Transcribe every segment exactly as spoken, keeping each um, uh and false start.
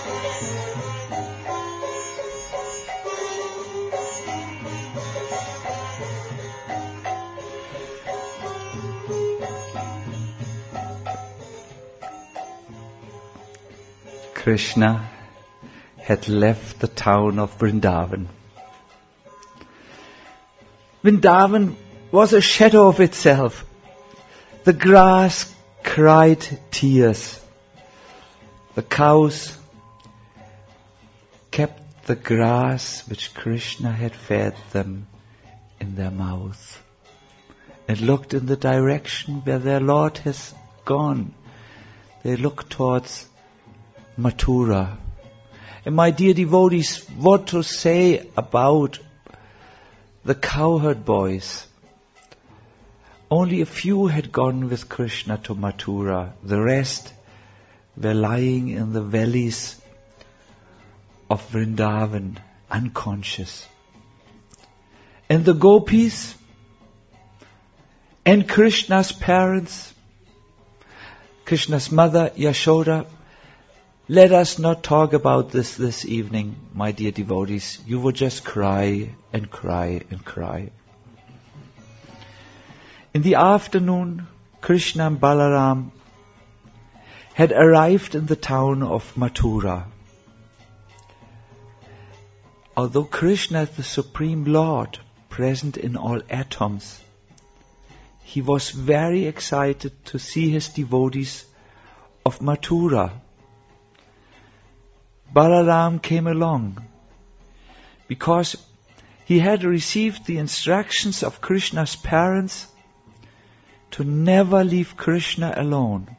Krishna had left the town of Vrindavan. Vrindavan was a shadow of itself. The grass cried tears. The cows kept the grass which Krishna had fed them in their mouth and looked in the direction where their Lord has gone. They looked towards Mathura. And my dear devotees, what to say about the cowherd boys? Only a few had gone with Krishna to Mathura. The rest were lying in the valleys of Vrindavan, unconscious. And the gopis and Krishna's parents, Krishna's mother, Yashoda. Let us not talk about this this evening, my dear devotees. You will just cry and cry and cry. In the afternoon, Krishna and Balaram had arrived in the town of Mathura. Although Krishna is the Supreme Lord, present in all atoms, he was very excited to see his devotees of Mathura. Balaram came along because he had received the instructions of Krishna's parents to never leave Krishna alone.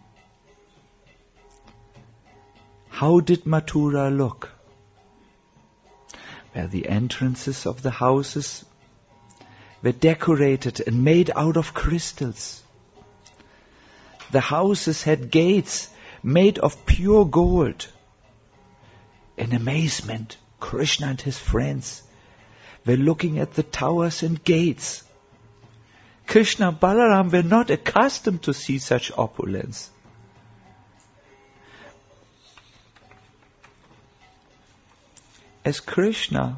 How did Mathura look? Well, the entrances of the houses were decorated and made out of crystals. The houses had gates made of pure gold. In amazement, Krishna and his friends were looking at the towers and gates. Krishna and Balaram were not accustomed to see such opulence. As Krishna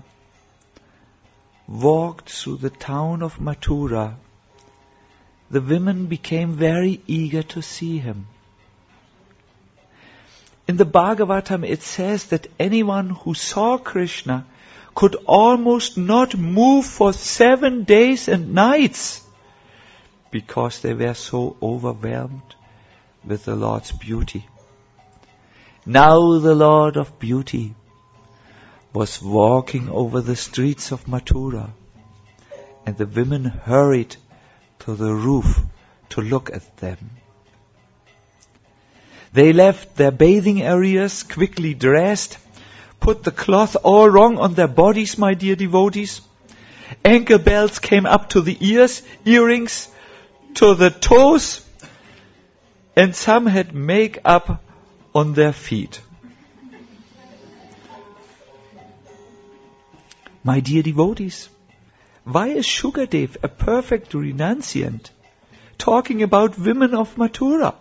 walked through the town of Mathura, the women became very eager to see him. In the Bhagavatam it says that anyone who saw Krishna could almost not move for seven days and nights because they were so overwhelmed with the Lord's beauty. Now the Lord of beauty was walking over the streets of Mathura, and the women hurried to the roof to look at them. They left their bathing areas, quickly dressed, put the cloth all wrong on their bodies, my dear devotees. Ankle belts came up to the ears, earrings to the toes, and some had makeup on their feet. My dear devotees, why is Shukadev, a perfect renunciant, talking about women of Mathura?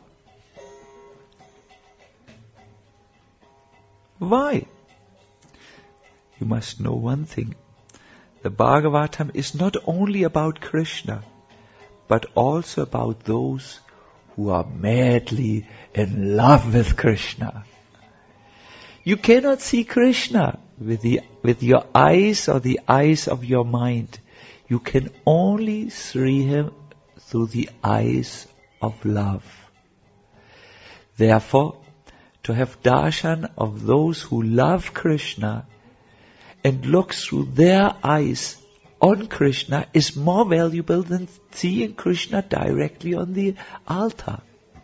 Why? You must know one thing. The Bhagavatam is not only about Krishna, but also about those who are madly in love with Krishna. You cannot see Krishna with the with your eyes or the eyes of your mind. You can only see him through the eyes of love. Therefore, to have darshan of those who love Krishna and look through their eyes on Krishna is more valuable than seeing Krishna directly on the altar.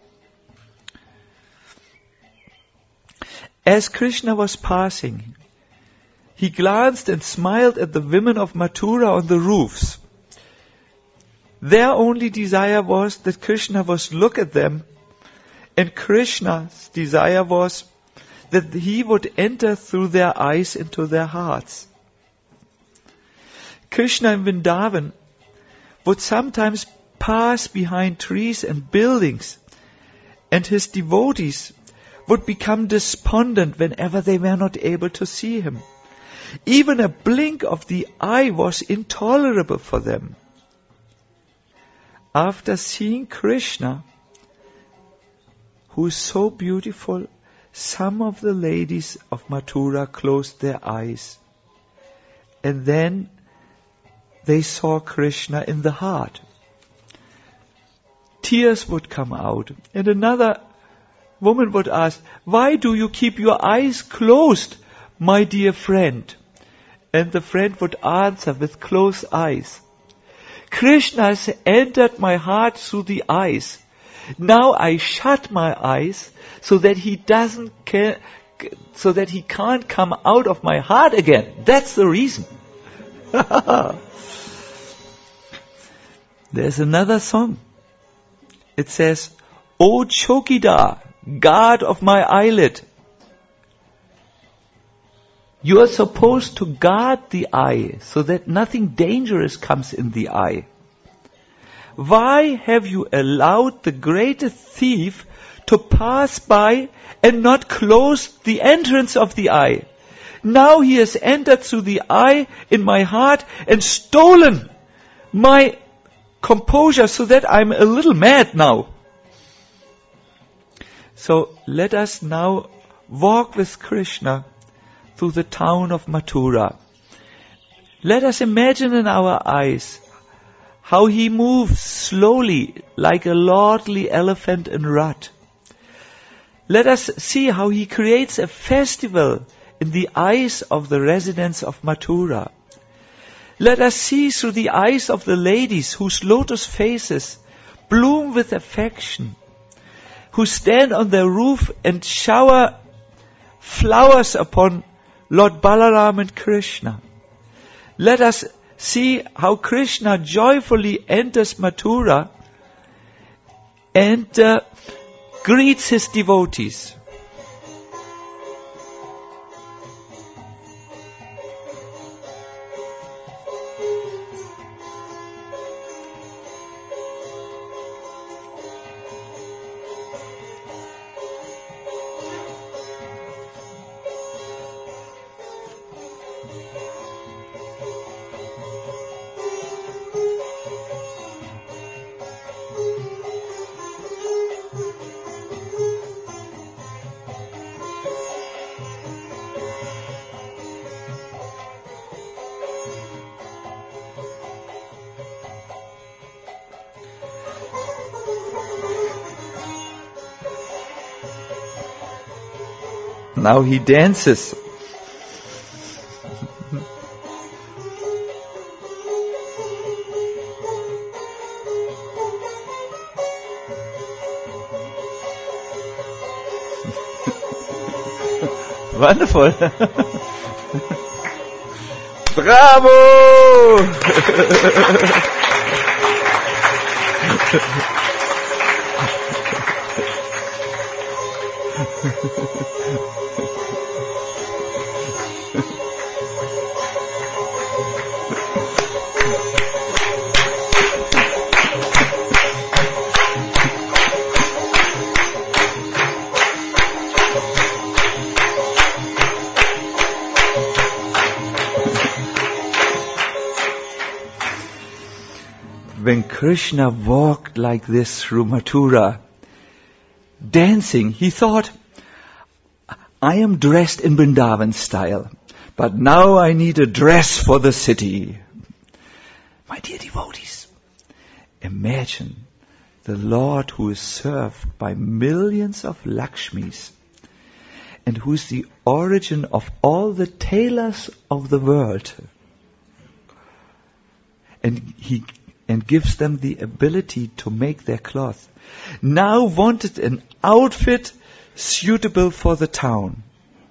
As Krishna was passing, he glanced and smiled at the women of Mathura on the roofs. Their only desire was that Krishna was look at them, and Krishna's desire was that he would enter through their eyes into their hearts. Krishna in Vrindavan would sometimes pass behind trees and buildings, and his devotees would become despondent whenever they were not able to see him. Even a blink of the eye was intolerable for them. After seeing Krishna, who is so beautiful, some of the ladies of Mathura closed their eyes. And then they saw Krishna in the heart. Tears would come out. And another woman would ask, "Why do you keep your eyes closed, my dear friend?" And the friend would answer with closed eyes, "Krishna has entered my heart through the eyes. Now I shut my eyes so that he doesn't care, so that he can't come out of my heart again. That's the reason." There's another song. It says, "O Chokidar, guard of my eyelid." You are supposed to guard the eye so that nothing dangerous comes in the eye. Why have you allowed the greatest thief to pass by and not close the entrance of the eye? Now he has entered through the eye in my heart and stolen my composure so that I'm a little mad now. So let us now walk with Krishna through the town of Mathura. Let us imagine in our eyes how he moves slowly like a lordly elephant in rut. Let us see how he creates a festival in the eyes of the residents of Mathura. Let us see through the eyes of the ladies whose lotus faces bloom with affection, who stand on their roof and shower flowers upon Lord Balaram and Krishna. Let us see how Krishna joyfully enters Mathura and uh, greets his devotees. Now he dances. Wonderful. Bravo! When Krishna walked like this through Mathura, dancing, he thought, I am dressed in Vrindavan style, but now I need a dress for the city. My dear devotees, imagine the Lord who is served by millions of Lakshmis and who is the origin of all the tailors of the world. And he and gives them the ability to make their cloth. Now wanted an outfit suitable for the town.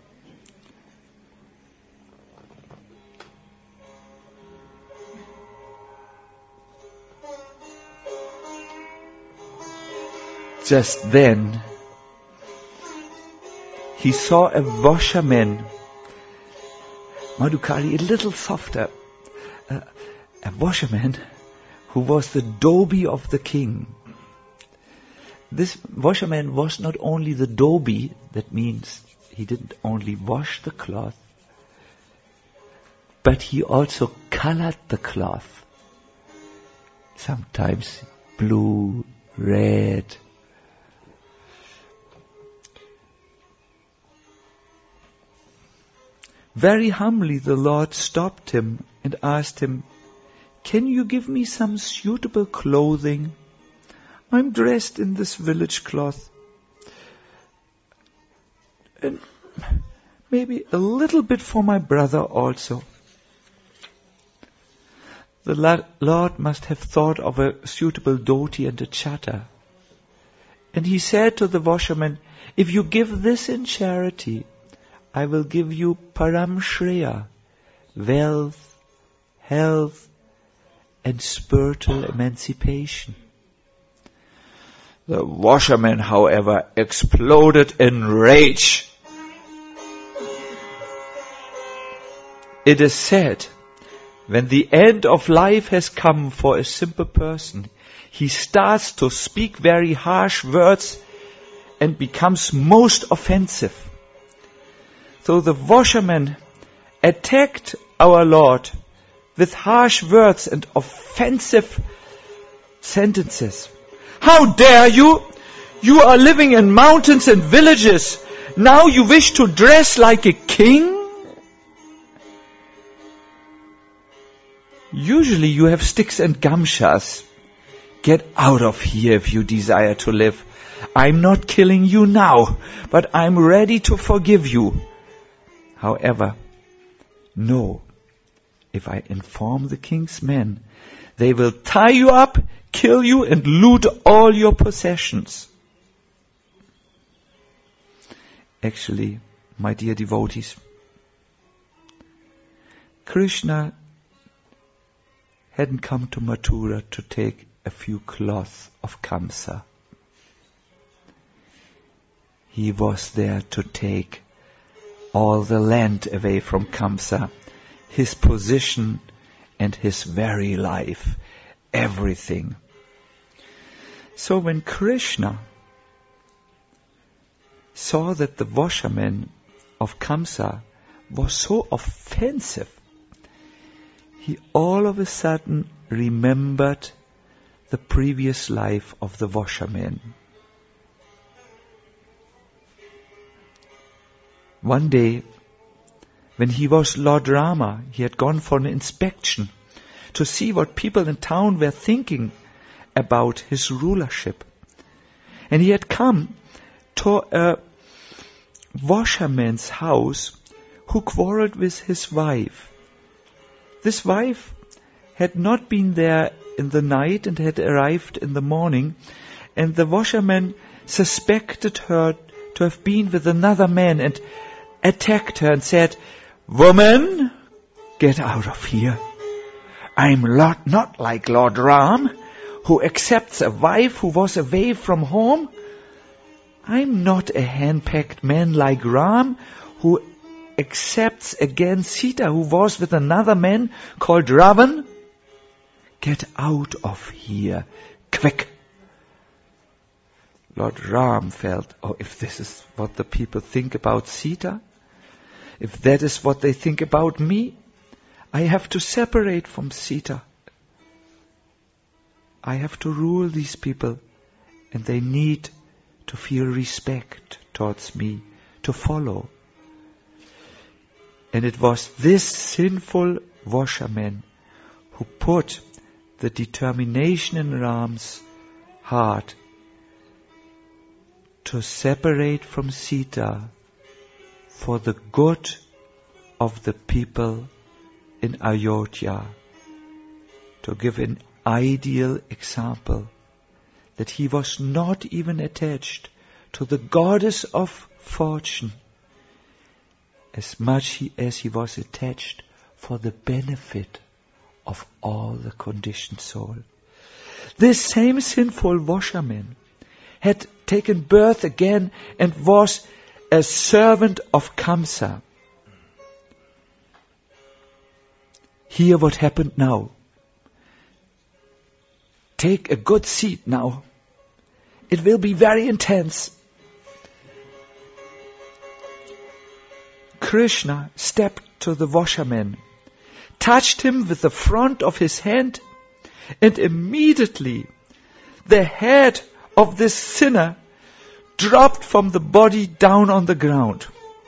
Just then, he saw a washerman, Madhukari, a little softer, uh, a washerman who was the Dhobi of the king. this washerman was not only the dhobi, that means he didn't only wash the cloth, but he also colored the cloth. Sometimes blue, red. Very humbly the Lord stopped him and asked him, "Can you give me some suitable clothing? I'm dressed in this village cloth. And maybe a little bit for my brother also." The Lord must have thought of a suitable dhoti and a chadar. And he said to the washerman, "If you give this in charity, I will give you param shreya, wealth, health, and spiritual emancipation." The washerman, however, exploded in rage. It is said, when the end of life has come for a simple person, he starts to speak very harsh words and becomes most offensive. So the washerman attacked our Lord with harsh words and offensive sentences. "How dare you? You are living in mountains and villages. Now you wish to dress like a king? Usually you have sticks and gamshas. Get out of here if you desire to live. I'm not killing you now, but I'm ready to forgive you. However, no, if I inform the king's men, they will tie you up, kill you, and loot all your possessions." Actually, my dear devotees, Krishna hadn't come to Mathura to take a few cloths of Kamsa. He was there to take all the land away from Kamsa, his position and his very life, everything. So when Krishna saw that the washerman of Kamsa was so offensive, he all of a sudden remembered the previous life of the washerman. One day, when he was Lord Rama, he had gone for an inspection to see what people in town were thinking about his rulership. And he had come to a washerman's house who quarreled with his wife. This wife had not been there in the night and had arrived in the morning, and the washerman suspected her to have been with another man and attacked her and said, "Woman, get out of here. I'm Lord, not like Lord Ram, who accepts a wife who was away from home. I'm not a hand-packed man like Ram, who accepts again Sita, who was with another man called Ravan. Get out of here, quick." Lord Ram felt, oh, if this is what the people think about Sita, if that is what they think about me, I have to separate from Sita. I have to rule these people, and they need to feel respect towards me, to follow. And it was this sinful washerman who put the determination in Ram's heart to separate from Sita for the good of the people in Ayodhya, to give an ideal example that he was not even attached to the goddess of fortune as much he, as he was attached for the benefit of all the conditioned soul. This same sinful washerman had taken birth again and was a servant of Kamsa. Hear what happened now. Take a good seat now It will be very intense. Krishna stepped to the washerman, touched him with the front of his hand, and immediately the head of this sinner dropped from the body down on the ground.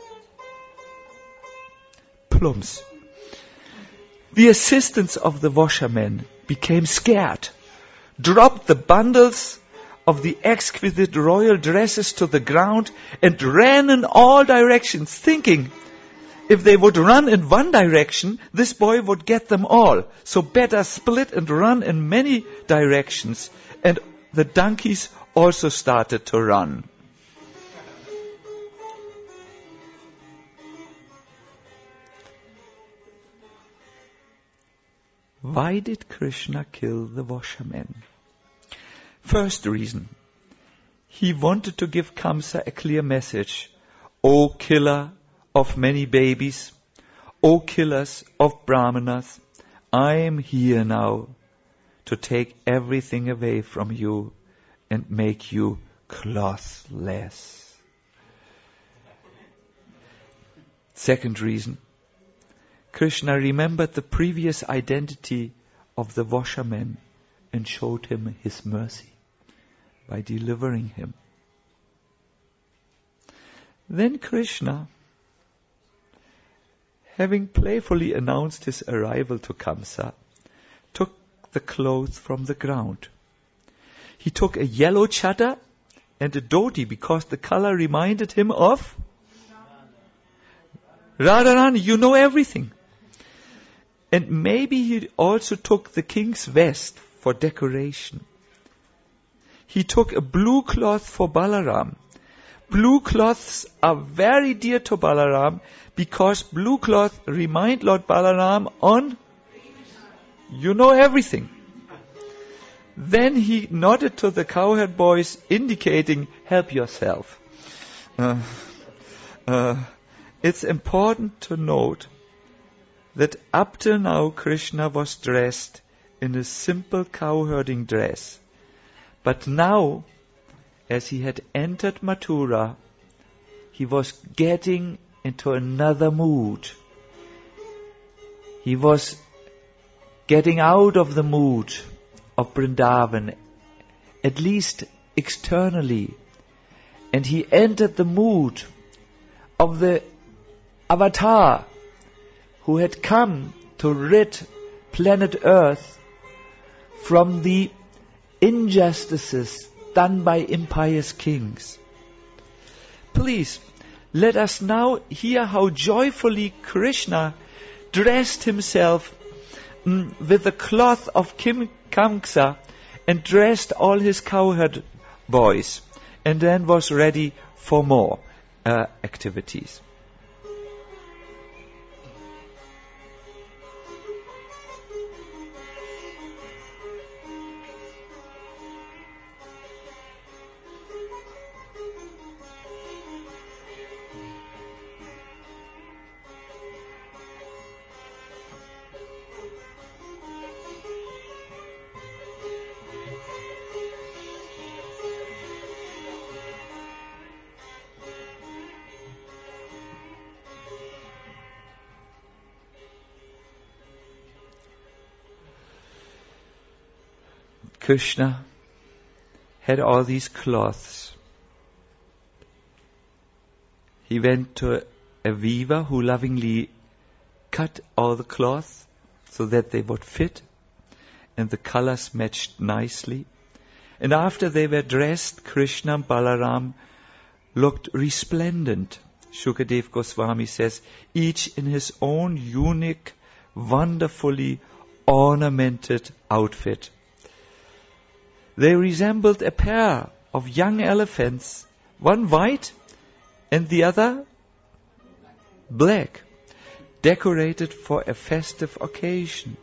Plumps. The assistants of the washerman became scared, dropped the bundles of the exquisite royal dresses to the ground, and ran in all directions, thinking if they would run in one direction, this boy would get them all. So better split and run in many directions. And the donkeys also started to run. Why did Krishna kill the washerman? First reason, he wanted to give Kamsa a clear message. O killer of many babies, O killers of Brahmanas, I am here now to take everything away from you and make you clothless. Second reason, Krishna remembered the previous identity of the washerman and showed him his mercy by delivering him. Then Krishna, having playfully announced his arrival to Kamsa, took the clothes from the ground. He took a yellow chadar and a dhoti because the color reminded him of Radharani. You know everything. And maybe he also took the king's vest for decoration. He took a blue cloth for Balaram. Blue cloths are very dear to Balaram because blue cloth remind Lord Balaram on, you know everything. Then he nodded to the cowherd boys, indicating, help yourself. Uh, uh, it's important to note that up till now Krishna was dressed in a simple cowherding dress. But now, as he had entered Mathura, he was getting into another mood. He was getting out of the mood of Vrindavan, at least externally. And he entered the mood of the avatar who had come to rid planet Earth from the injustices done by impious kings. Please, let us now hear how joyfully Krishna dressed himself mm, with the cloth of Kim Kamsa and dressed all his cowherd boys, and then was ready for more uh, activities. Krishna had all these cloths. He went to a weaver who lovingly cut all the cloths so that they would fit and the colors matched nicely. And after they were dressed, Krishna and Balaram looked resplendent. Shukadev Goswami says, each in his own unique, wonderfully ornamented outfit. They resembled a pair of young elephants, one white and the other black, decorated for a festive occasion.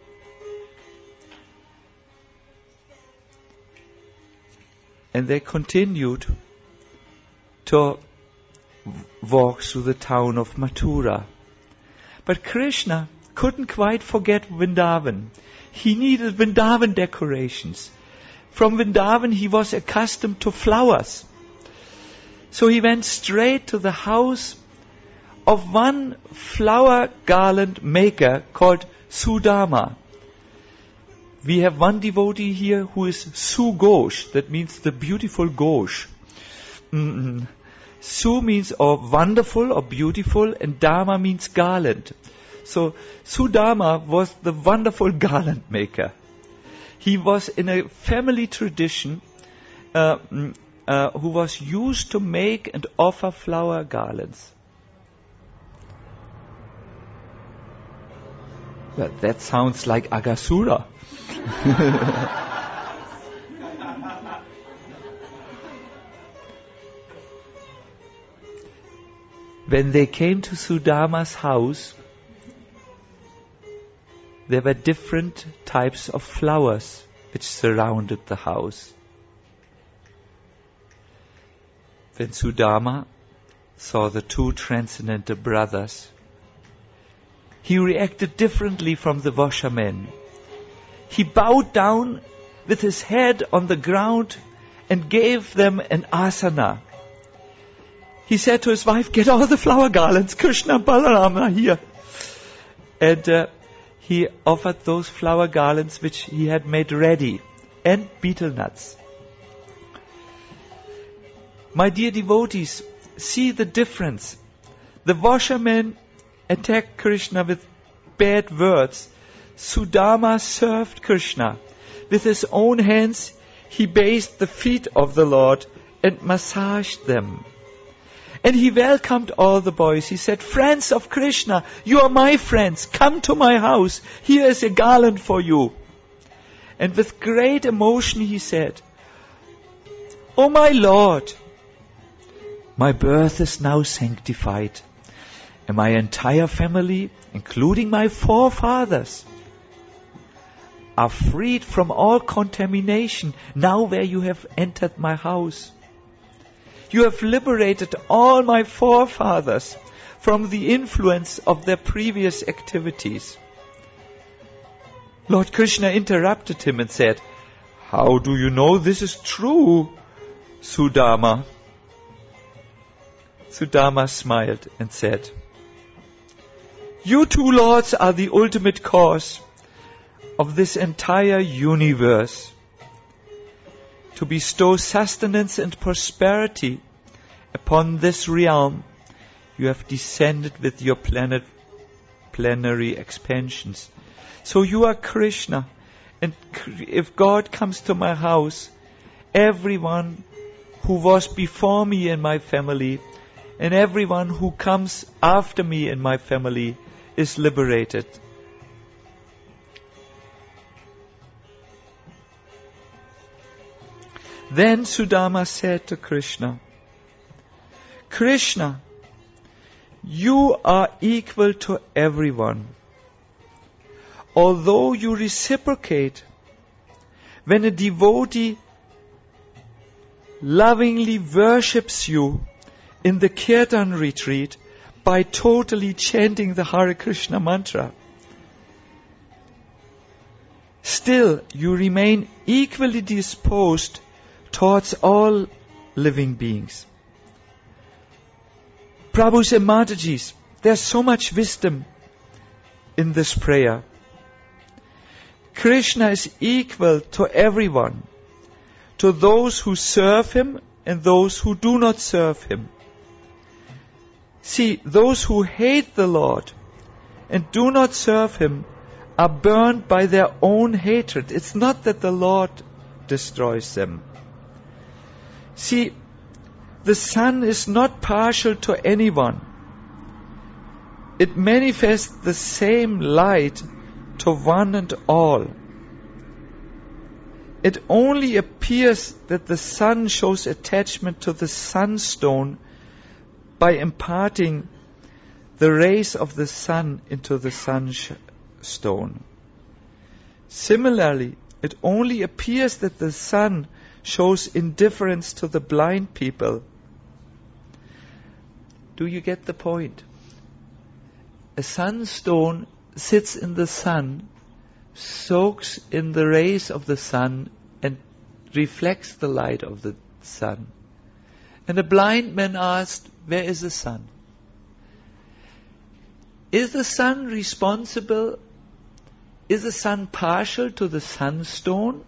And they continued to walk through the town of Mathura. But Krishna couldn't quite forget Vrindavan. He needed Vrindavan decorations. from Vrindavan he was accustomed to flowers. So he went straight to the house of one flower garland maker called Sudama. We have one devotee here who is Sughosh, that means the beautiful Ghosh. Mm-mm. Su means or wonderful or beautiful, and Dharma means garland. So Sudama was the wonderful garland maker. He was in a family tradition uh, uh, who was used to make and offer flower garlands. Well, that sounds like Aghasura. When they came to Sudama's house, there were different types of flowers which surrounded the house. When Sudama saw the two transcendental brothers, he reacted differently from the washermen. He bowed down with his head on the ground and gave them an asana. He said to his wife, "Get all the flower garlands, Krishna and Balaram are here." And uh, he offered those flower garlands which he had made ready, and betel nuts. My dear devotees, see the difference. The washermen attacked Krishna with bad words. Sudama served Krishna. With his own hands, he bathed the feet of the Lord and massaged them. And he welcomed all the boys. He said, "Friends of Krishna, you are my friends. Come to my house. Here is a garland for you." And with great emotion he said, "Oh my Lord, my birth is now sanctified, and my entire family, including my forefathers, are freed from all contamination now where you have entered my house. You have liberated all my forefathers from the influence of their previous activities." Lord Krishna interrupted him and said, "How do you know this is true, Sudama?" Sudama smiled and said, "You two lords are the ultimate cause of this entire universe. To bestow sustenance and prosperity upon this realm, you have descended with your planet planetary expansions. So you are Krishna, and if God comes to my house, everyone who was before me in my family, and everyone who comes after me in my family is liberated." Then Sudama said to Krishna, "Krishna, you are equal to everyone. Although you reciprocate, when a devotee lovingly worships you in the Kirtan retreat by totally chanting the Hare Krishna mantra, still you remain equally disposed towards all living beings. Prabhus and Matajis, there's so much wisdom in this prayer. Krishna is equal to everyone, to those who serve him and those who do not serve him. See, those who hate the Lord and do not serve him are burned by their own hatred. It's not that the Lord destroys them. See, the sun is not partial to anyone. It manifests the same light to one and all. It only appears that the sun shows attachment to the sunstone by imparting the rays of the sun into the sunstone. Similarly, it only appears that the sun shows indifference to the blind people. Do you get the point? A sunstone sits in the sun, soaks in the rays of the sun, and reflects the light of the sun. And a blind man asked, where is the sun? Is the sun responsible? Is the sun partial to the sunstone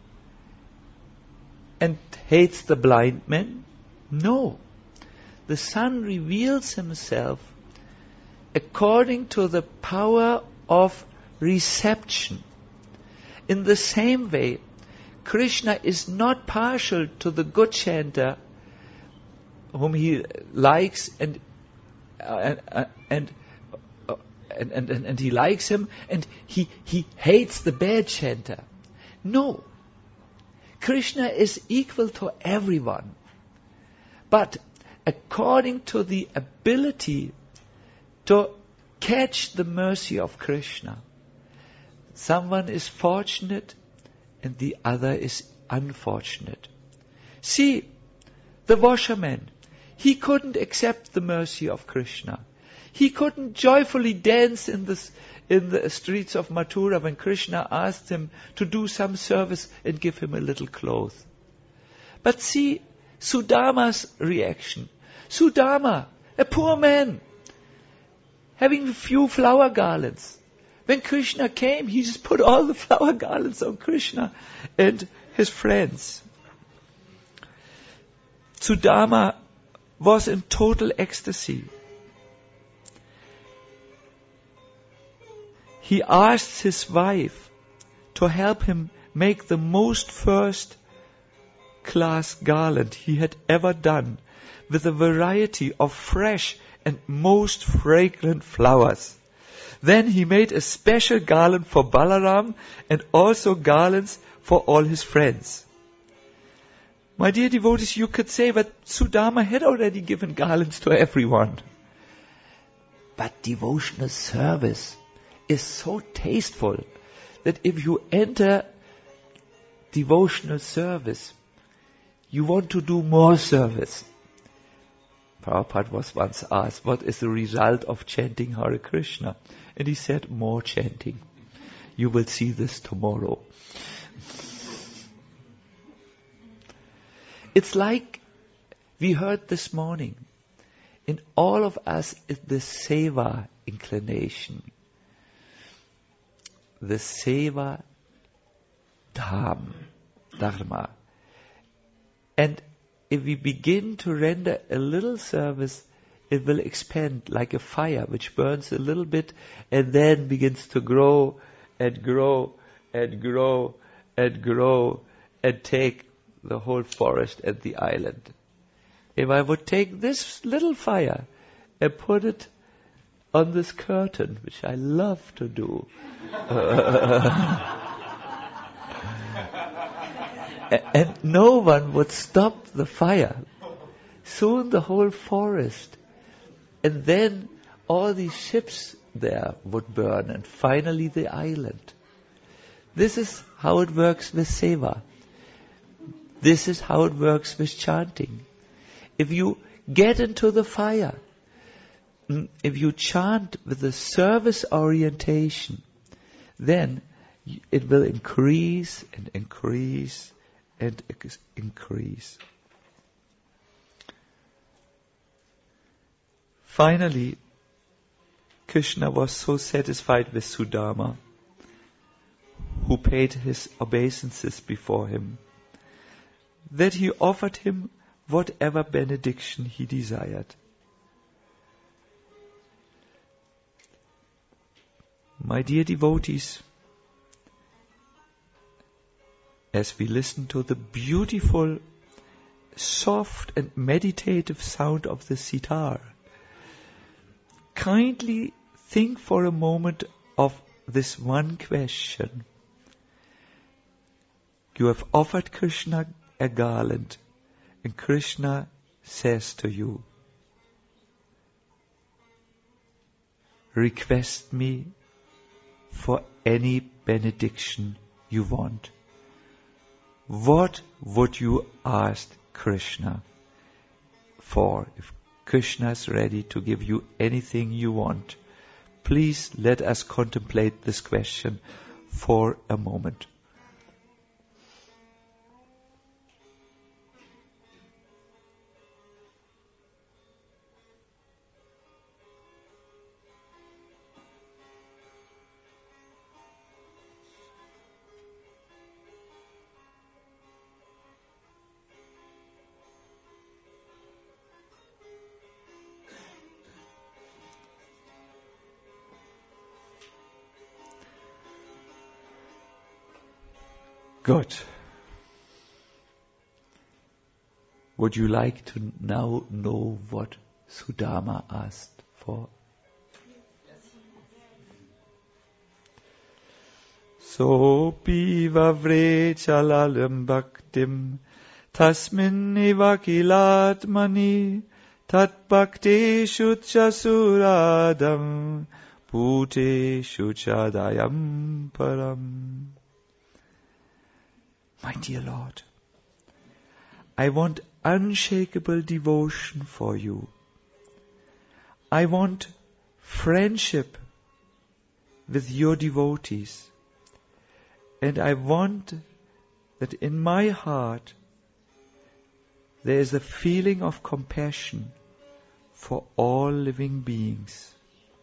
and hates the blind man? No. The sun reveals himself according to the power of reception. In the same way, Krishna is not partial to the good chanter whom he likes and uh, uh, and, uh, and, and and and he likes him, and he he hates the bad chanter. No. Krishna is equal to everyone. But according to the ability to catch the mercy of Krishna, someone is fortunate and the other is unfortunate. See, the washerman, he couldn't accept the mercy of Krishna. He couldn't joyfully dance in the, in the streets of Mathura when Krishna asked him to do some service and give him a little cloth. But see Sudama's reaction. Sudama, a poor man, having a few flower garlands. When Krishna came, he just put all the flower garlands on Krishna and his friends. Sudama was in total ecstasy. He asked his wife to help him make the most first class garland he had ever done, with a variety of fresh and most fragrant flowers. Then he made a special garland for Balaram and also garlands for all his friends. My dear devotees, you could say that Sudama had already given garlands to everyone. But devotional service is so tasteful that if you enter devotional service, you want to do more service. Prabhupada was once asked, what is the result of chanting Hare Krishna? And he said, more chanting. You will see this tomorrow. It's like we heard this morning. In all of us is the seva inclination. The seva dham, dharma. And if we begin to render a little service, it will expand like a fire which burns a little bit and then begins to grow and grow and grow and grow and take the whole forest and the island. If I would take this little fire and put it on this curtain, which I love to do, and no one would stop the fire, soon the whole forest, and then all these ships there would burn, and finally the island. This is how it works with seva. This is how it works with chanting. If you get into the fire, if you chant with a service orientation, then it will increase and increase and increase. Finally, Krishna was so satisfied with Sudama, who paid his obeisances before him, that he offered him whatever benediction he desired. My dear devotees, as we listen to the beautiful, soft and meditative sound of the sitar, kindly think for a moment of this one question. You have offered Krishna a garland, and Krishna says to you, request me for any benediction you want. What would you ask Krishna for? If Krishna is ready to give you anything you want, please let us contemplate this question for a moment. Good. Would you like to now know what Sudama asked for? So piva vrechalalam bhaktim tasmin evakilat mani tat bhakti shuchasuradam pute shuchadayam param. My dear Lord, I want unshakable devotion for you. I want friendship with your devotees. And I want that in my heart there is a feeling of compassion for all living beings.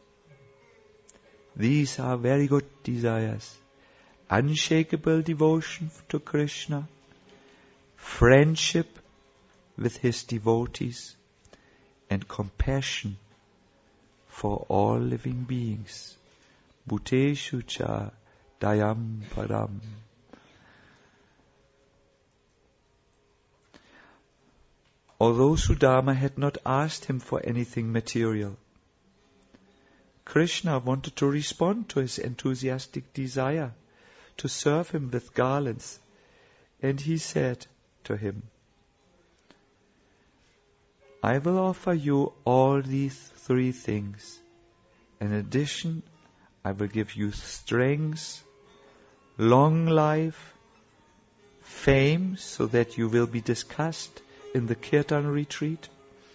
These are very good desires. Unshakable devotion to Krishna, friendship with his devotees, and compassion for all living beings. Bhuteshu cha dayam param. Although Sudama had not asked him for anything material, Krishna wanted to respond to his enthusiastic desire to serve him with garlands, and he said to him, I will offer you all these three things. In addition, I will give you strength, long life, fame, so that you will be discussed in the Kirtan retreat,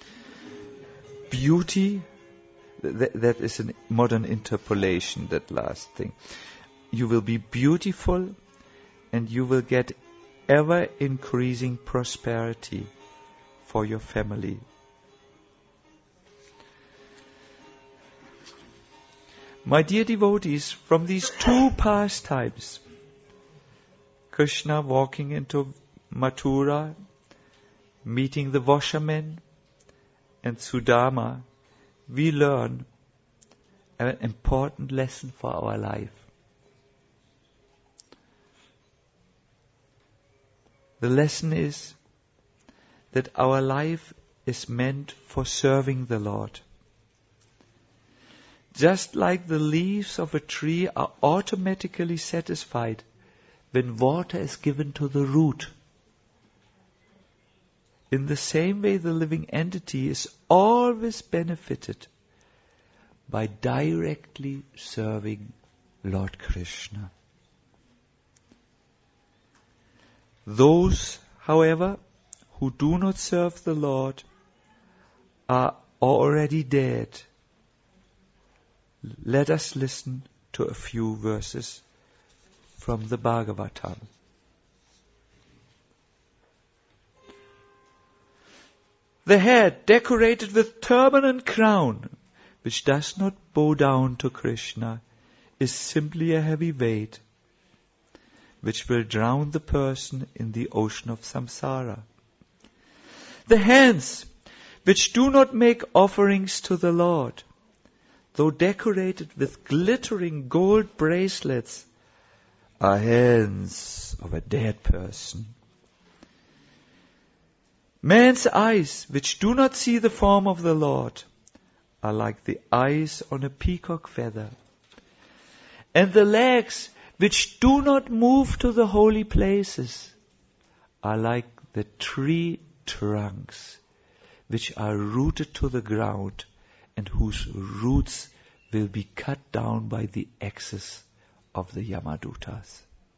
beauty, th- that is a modern interpolation, that last thing. You will be beautiful and you will get ever increasing prosperity for your family. My dear devotees, from these two pastimes, Krishna walking into Mathura, meeting the washermen, and Sudama, we learn an important lesson for our life. The lesson is that our life is meant for serving the Lord. Just like the leaves of a tree are automatically satisfied when water is given to the root, in the same way the living entity is always benefited by directly serving Lord Krishna. Those, however, who do not serve the Lord are already dead. Let us listen to a few verses from the Bhagavatam. The head decorated with turban and crown, which does not bow down to Krishna, is simply a heavy weight, which will drown the person in the ocean of samsara. The hands, which do not make offerings to the Lord, though decorated with glittering gold bracelets, are hands of a dead person. Man's eyes, which do not see the form of the Lord, are like the eyes on a peacock feather. And the legs, which do not move to the holy places, are like the tree trunks, which are rooted to the ground and whose roots will be cut down by the axes of the Yamadutas.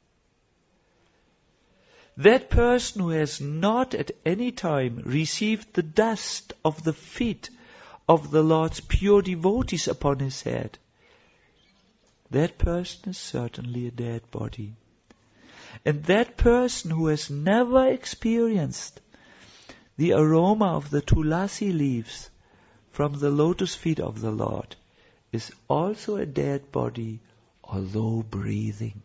That person who has not at any time received the dust of the feet of the Lord's pure devotees upon his head, that person is certainly a dead body. And that person who has never experienced the aroma of the tulasi leaves from the lotus feet of the Lord is also a dead body, although breathing.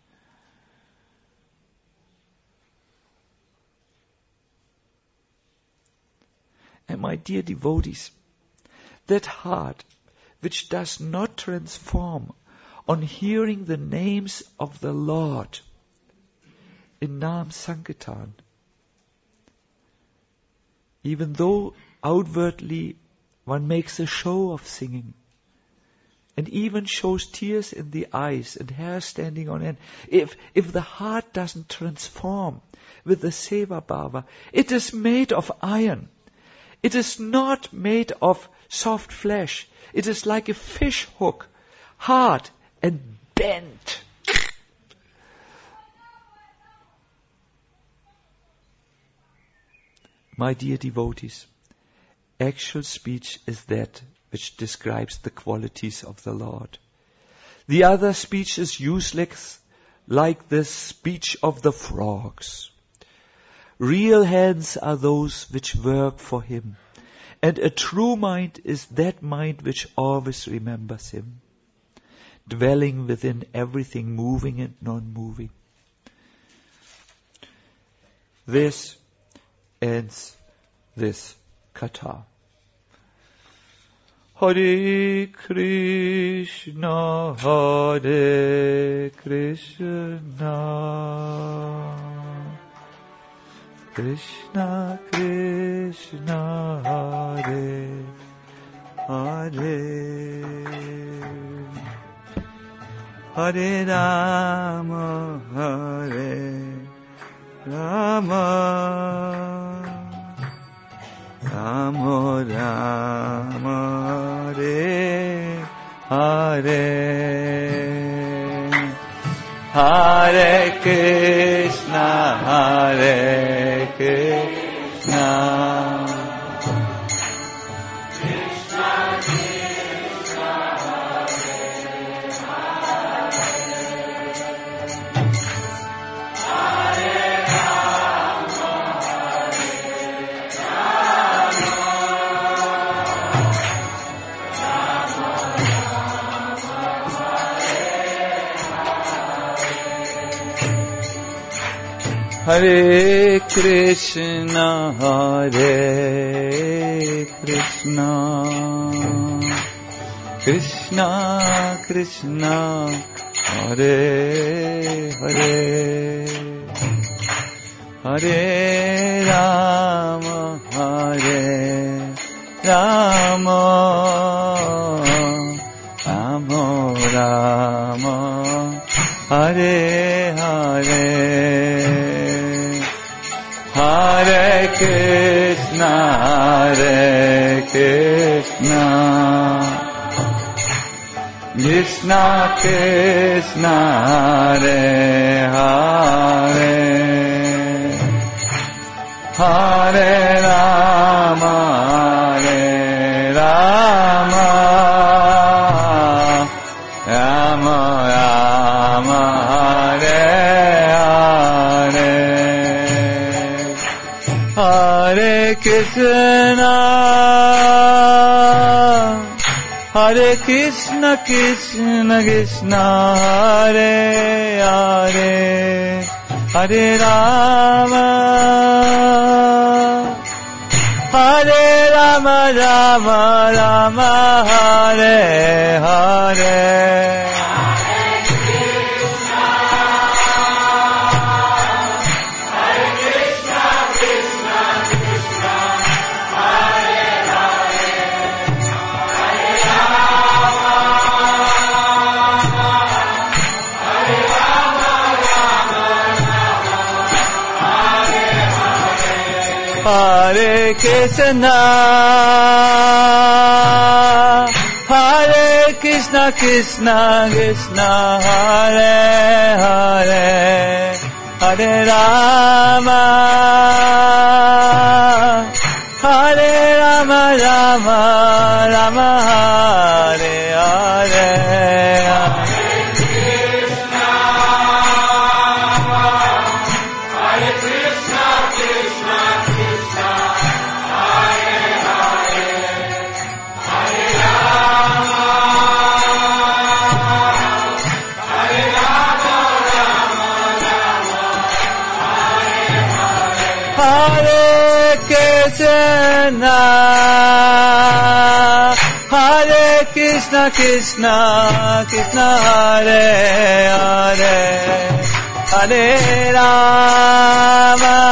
And my dear devotees, that heart which does not transform on hearing the names of the Lord in Naam Sankirtan. Even though outwardly one makes a show of singing, and even shows tears in the eyes and hair standing on end, if, if the heart doesn't transform with the Seva Bhava, it is made of iron. It is not made of soft flesh. It is like a fish hook, hard and bent. My dear devotees, actual speech is that which describes the qualities of the Lord. The other speech is useless, like the speech of the frogs. Real hands are those which work for Him, and a true mind is that mind which always remembers Him, dwelling within everything moving and non-moving. This ends this katha. Hare Krishna, Hare Krishna, Krishna Krishna, Hare Hare, Hare Rama, Hare Rama, Rama Rama, Hare Hare, Hare Krishna, Hare Krishna, Krishna Krishna, Hare Hare Krishna, Hare Krishna, Krishna Krishna, Hare Hare, Hare Rama, Hare Rama, Rama Rama, Hare Hare, Hare Krishna, Hare Krishna, Krishna Krishna, Hare Hare, Hare Rama, Hare Rama, Rama Rama, Hare Hare, Hare Krishna, Hare Krishna, Krishna Krishna, Hare Hare, Hare Rama, Hare Rama, Rama Rama, Hare Hare, Hare Krishna, Hare Krishna, Krishna Krishna, Hare Hare, Hare Rama, Hare Rama, Rama Rama, Hare Hare, Hare Krishna, Hare Krishna, Krishna Krishna, Hare Hare, Hare Rama,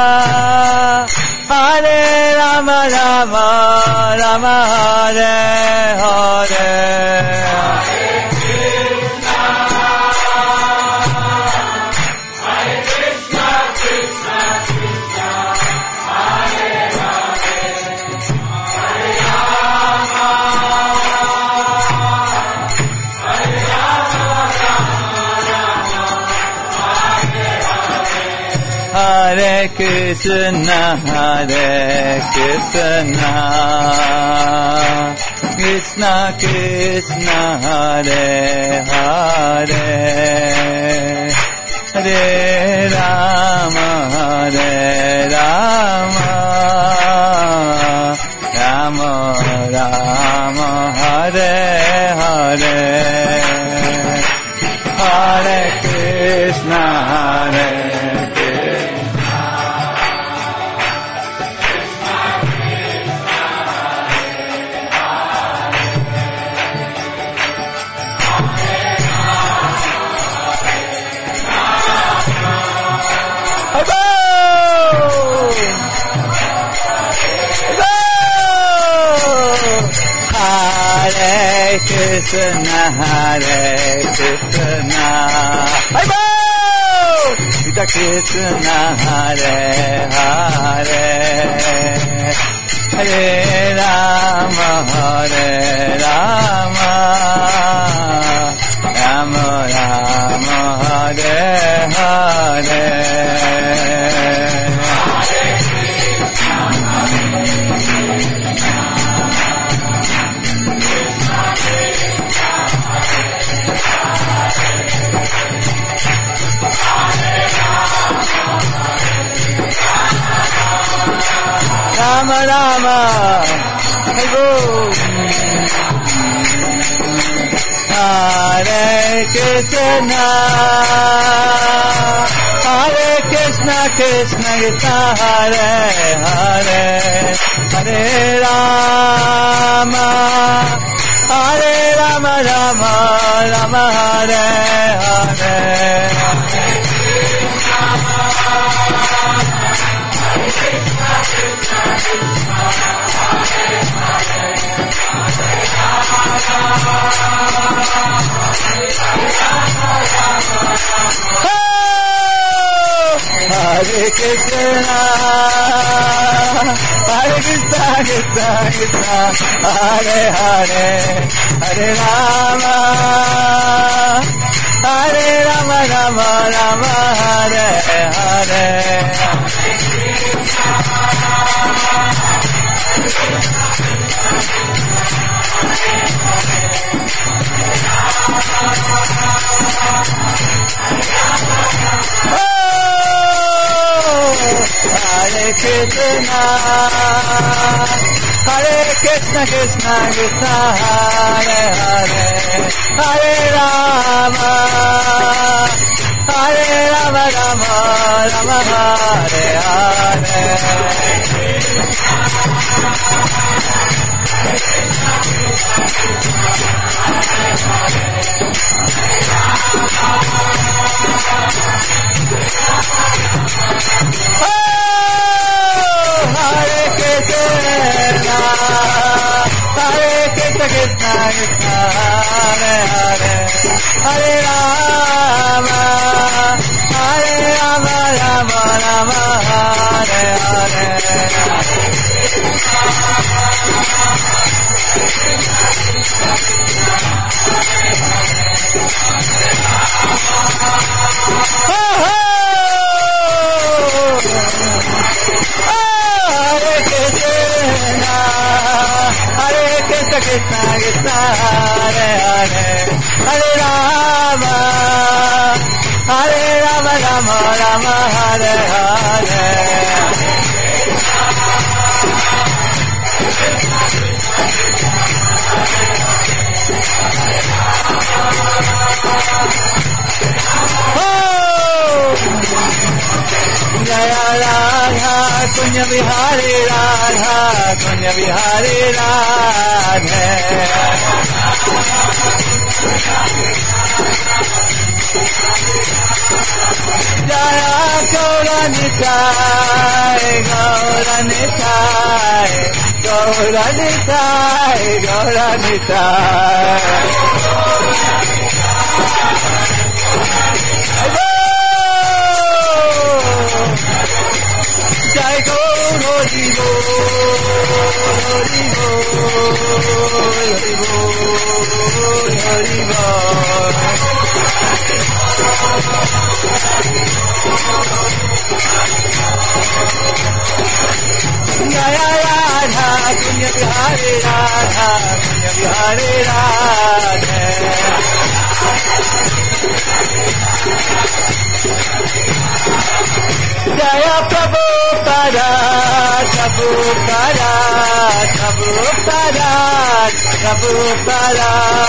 Hare Rama, Rama Rama, Hare Hare. Hare Krishna, Hare Krishna, Krishna Krishna, Hare Hare, Hare Rama, Hare Rama, Rama Rama, Hare Hare, Hare Krishna, Hare Hare Krishna, Hare Krishna, Hare Krishna, Hare Hare, Hare Rama, Hare Rama, Rama Rama, Hare Hare. Rama Rama, Hare Hare Krishna, Hare Krishna, Krishna Krishna, Hare Hare, Hare Rama, Hare Rama, Rama Rama, Hare Hare. Hare Krishna, Hare Krishna, Krishna Krishna, Hare Hare, Hare Rama, Hare Rama, Rama Rama, Hare Hare. Hare Krishna, Hare Krishna, Krishna Krishna, Hare Hare, Hare Rama, Hare Rama, Rama Rama, Hare Hare. Hare Krishna, Hare Krishna, Krishna Krishna, Hare Hare, Hare Rama, Hare Rama, Rama Rama, Hare Hare. Hare Krishna, Hare Krishna, Krishna Krishna, Hare Hare, Hare Rama, Hare Rama, Rama Rama, Hare Hare. Jaya Radha Kunya Vihari Radha Kunya Vihari Radhe. Jaya Gauranitai, Gauranitai, Gauranitai, Gauranitai. Jai Gaur Hari Bol, Hari Bol, Hari Bol, Hari Bol. Jaya Radha, Kunya Bihari Radha, Kunya Bihari Radha. Jaya Prabhupada, Prabhupada, Prabhupada, Prabhupada.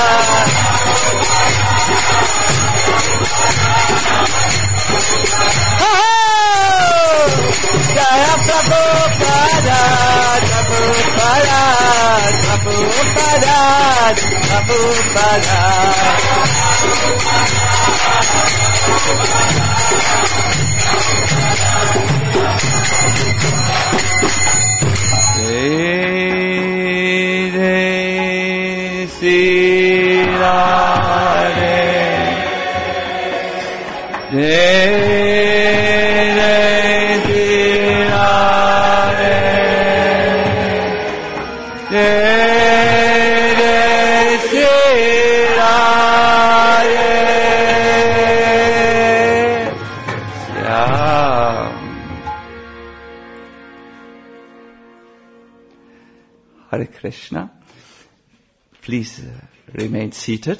Jaya Prabhupada, Prabhupada, Prabhupada, Prabhupada. Jai Jai Sri Radhe, Jai Jai Sri Radhe, Jai Jai Sri Radhe. Yeah. Hare Krishna. Please uh, remain seated.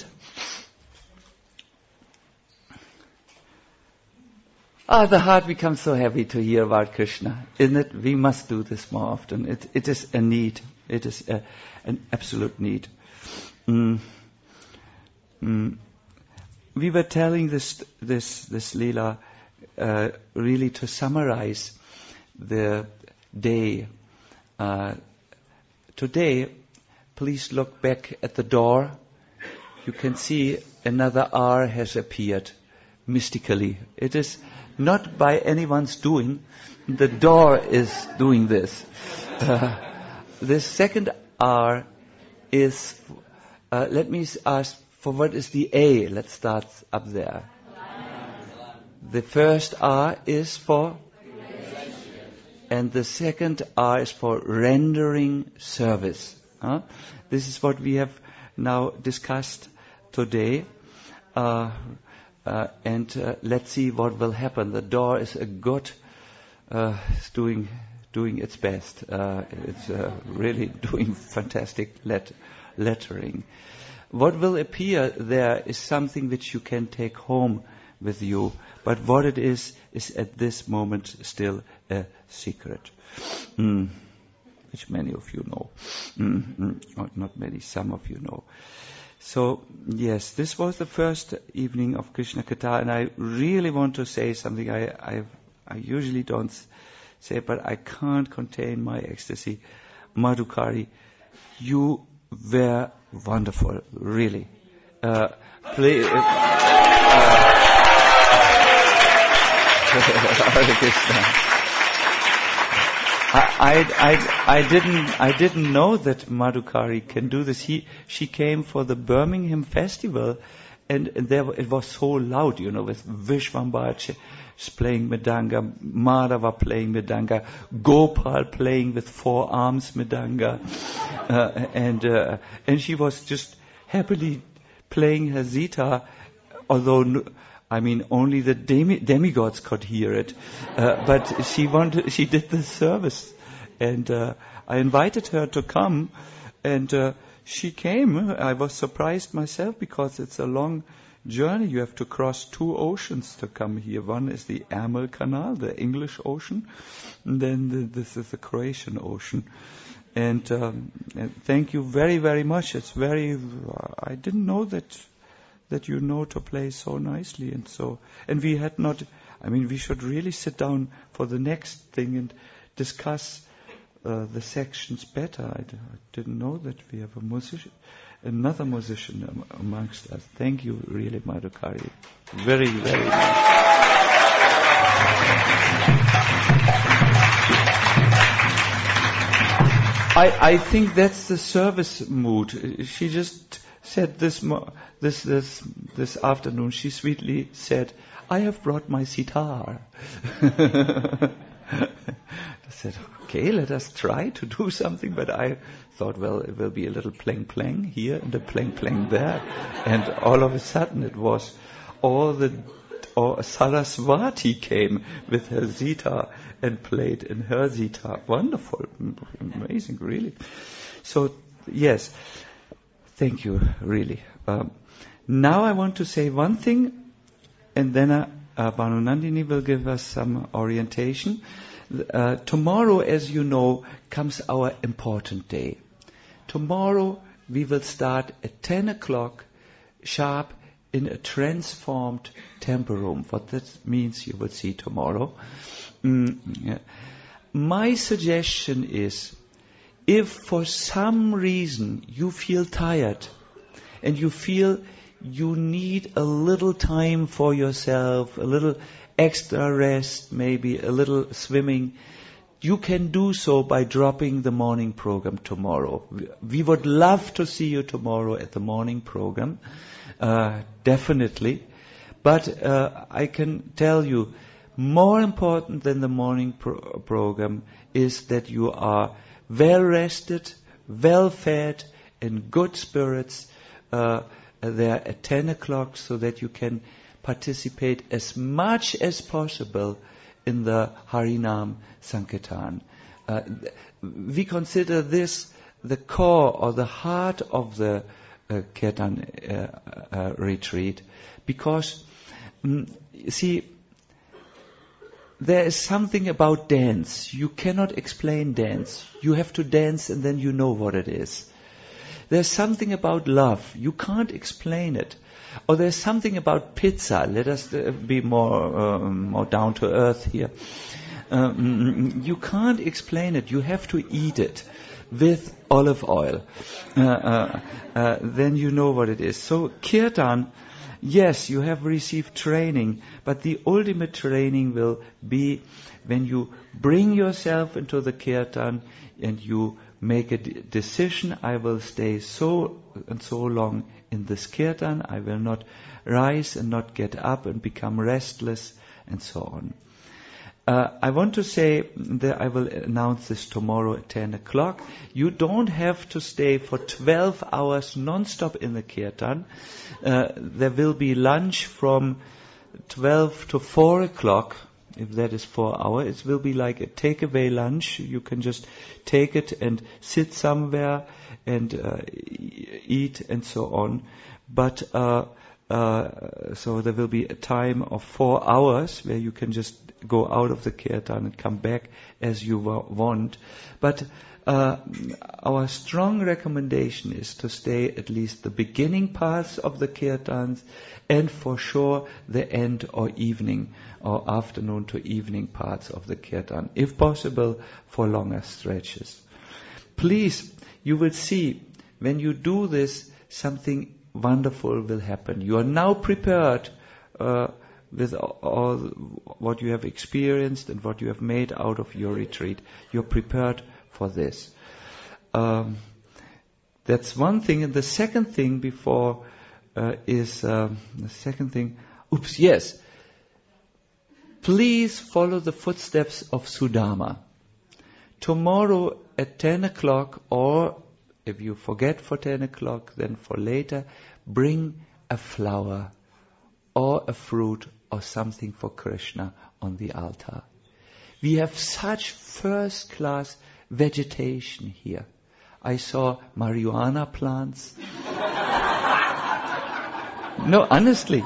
Ah, the heart becomes so heavy to hear about Krishna, isn't it? We must do this more often. It, it is a need. It is a, an absolute need. Mm. Mm. We were telling this this this Leela uh, really to summarize the day. Uh, today, please look back at the door. You can see another R has appeared mystically. It is not by anyone's doing. The door is doing this. Uh, the second R is, uh, let me ask, for what is the A? Let's start up there. The first R is for? And the second R is for rendering service. Huh? This is what we have now discussed today. Uh, uh, and uh, let's see what will happen. The door is a good, uh, it's doing doing its best. Uh, it's uh, really doing fantastic let- lettering. What will appear there is something which you can take home with you. But what it is, is at this moment still a secret. Mm. Which many of you know. Mm-hmm. Not, not many, some of you know. So, yes, this was the first evening of Krishna Katha, and I really want to say something I, I, I usually don't say, but I can't contain my ecstasy. Madhukari, you were wonderful, really. Uh, play, uh, Hare Krishna. I, I, I, I didn't, I didn't know that Madhukari can do this. He, she came for the Birmingham Festival, and, and there it was so loud, you know, with Vishwambar playing Mridanga, Madhava playing Mridanga, Gopal playing with four arms Mridanga, uh, and uh, and she was just happily playing her zither, although. I mean, only the demi- demigods could hear it. Uh, but she wanted, she did the service. And uh, I invited her to come. And uh, she came. I was surprised myself because it's a long journey. You have to cross two oceans to come here. One is the Ärmel Canal, the English Ocean. And then the, this is the Croatian Ocean. And, um, and thank you very, very much. It's very, uh, I didn't know that... that you know to play so nicely and so, and we had not, I mean, we should really sit down for the next thing and discuss uh, the sections better. I, d- I didn't know that we have a musician, another musician am- amongst us. Thank you, really, Madhukari. Very, very nice. I, I think that's the service mood. She just said this mo- this this this afternoon. She sweetly said, "I have brought my sitar." I said, "Okay, let us try to do something." But I thought, well, it will be a little plang plang here and a plang plang there, and all of a sudden it was all the. Or Saraswati came with her sitar and played in her sitar. Wonderful, amazing, really. So, yes, thank you, really. Um, now I want to say one thing, and then uh, uh, Bhanu Nandini will give us some orientation. Uh, tomorrow, as you know, comes our important day. Tomorrow we will start at ten o'clock sharp in a transformed temple room. What that means you will see tomorrow. Mm, yeah. My suggestion is, if for some reason you feel tired and you feel you need a little time for yourself, a little extra rest, maybe a little swimming, you can do so by dropping the morning program tomorrow. We would love to see you tomorrow at the morning program. Uh, definitely. But uh, I can tell you, more important than the morning pro- program is that you are well rested, well fed, in good spirits uh, there at ten o'clock, so that you can participate as much as possible in the Harinam Sankirtan. Uh, we consider this the core or the heart of the Uh, Kirtan uh, uh, retreat, because um, you see, there is something about dance. You cannot explain dance. You have to dance and then you know what it is. There's something about love. You can't explain it. Or there's something about pizza. Let us uh, be more um, more down to earth here. Um, you can't explain it. You have to eat it with olive oil. Uh, uh, uh, then you know what it is. So Kirtan, yes, you have received training, but the ultimate training will be when you bring yourself into the Kirtan and you make a d- decision, I will stay so and so long in this Kirtan, I will not rise and not get up and become restless and so on. Uh, I want to say that I will announce this tomorrow at ten o'clock. You don't have to stay for twelve hours non-stop in the Kirtan. Uh, there will be lunch from twelve to four o'clock, if that is four hours. It will be like a takeaway lunch. You can just take it and sit somewhere and uh, eat and so on. But uh, uh, so there will be a time of four hours where you can just go out of the Kirtan and come back as you wa- want. But uh, our strong recommendation is to stay at least the beginning parts of the Kirtans and for sure the end or evening or afternoon to evening parts of the Kirtan, if possible for longer stretches. Please, you will see, when you do this, something wonderful will happen. You are now prepared uh, with all what you have experienced and what you have made out of your retreat. You're prepared for this. Um, that's one thing. And the second thing before uh, is, um, the second thing, oops, yes. Please follow the footsteps of Sudama. Tomorrow at ten o'clock, or if you forget for ten o'clock, then for later, bring a flower or a fruit or something for Krishna on the altar. We have such first-class vegetation here. I saw marijuana plants. No, honestly.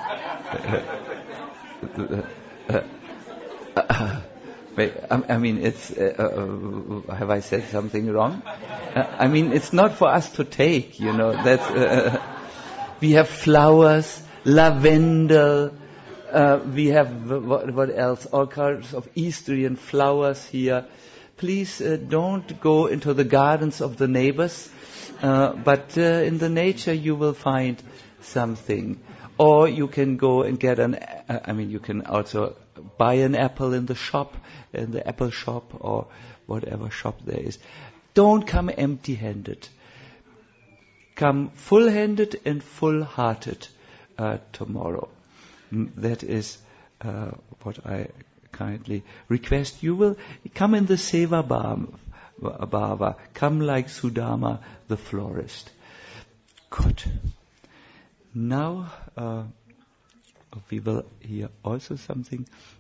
I mean, it's. Uh, uh, have I said something wrong? Uh, I mean, it's not for us to take. You know, that's. Uh, we have flowers, lavender. Uh, we have what, what else? All kinds of Eastrian flowers here. please uh, don't go into the gardens of the neighbors, uh, but uh, in the nature you will find something. Or you can go and get an, uh, I mean, you can also buy an apple in the shop, in the apple shop or whatever shop there is. Don't come empty-handed. Come full-handed and full-hearted uh, tomorrow. Mm, that is uh, what I kindly request. You will come in the Seva Bhava. Come like Sudama the florist. Good. Now uh, we will hear also something